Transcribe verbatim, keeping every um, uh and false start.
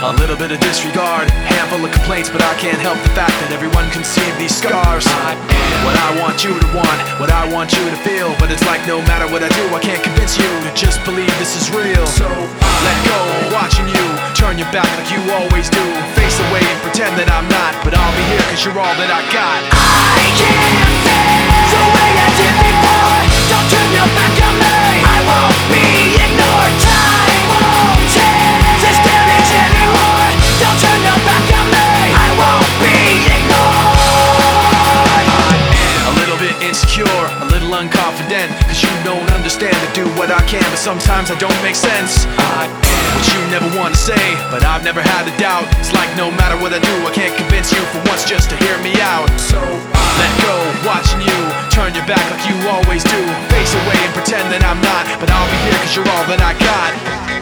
A little bit of disregard, handful of complaints, but I can't help the fact that everyone can see these scars. I am what I want you to want, what I want you to feel, but it's like no matter what I do, I can't convince you to just believe this is real. So let go, watching you turn your back like you always do. Face away and pretend that I'm not, but I'll be here cause you're all that I got. I can't feel the way I did before. Don't turn your back on me, I won't be ignored. Time won't change this damage anymore. Don't turn your back on me, I won't be ignored. A little bit insecure, a little unconfident, cause you don't understand to do what I can, but sometimes I don't make sense. I am what you never want to say, but I've never had a doubt. It's like no matter what I do, I can't convince you for once just to hear me out. So let go, watching you turn your back like you always do. Face away and pretend that I'm not, but I'll be here cause you're all that I got.